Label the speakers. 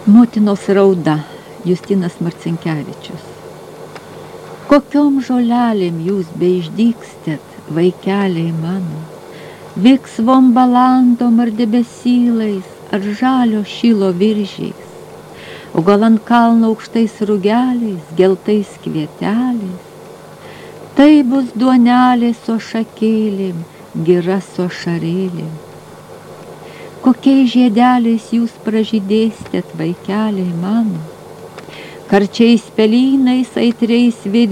Speaker 1: Motinos rauda, Justinas Marcinkevičius. Kokiom žolelėm jūs beišdykstet, vaikeliai mano, viksvom balandom ar debesylais, ar žalio šilo viržiais, o gal ant kalno aukštais rugeliais, geltais kvieteliais. Tai bus duonelė su šakėlėm, gira su šarėlėm. Kokiais žiedeliais jūs pražydėstet, vaikeliai mano, karčiais pelynais, aitriais